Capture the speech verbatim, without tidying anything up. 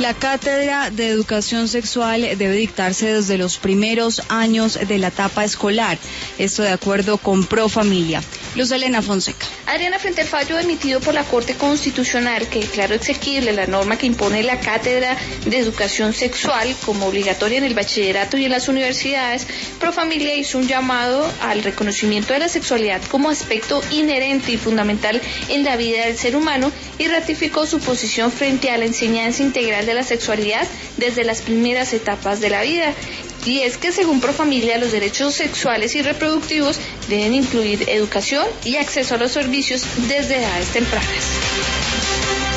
La cátedra de educación sexual debe dictarse desde los primeros años de la etapa escolar. Esto de acuerdo con Profamilia. Luz Elena Fonseca. Adriana, frente al fallo emitido por la Corte Constitucional que declaró exequible la norma que impone la cátedra de educación sexual como obligatoria en el bachillerato y en las universidades, Profamilia hizo un llamado al reconocimiento de la sexualidad como aspecto inherente y fundamental en la vida del ser humano y ratificó su posición frente a la enseñanza integral de la sexualidad desde las primeras etapas de la vida. Y es que según Profamilia, los derechos sexuales y reproductivos deben incluir educación y acceso a los servicios desde edades tempranas.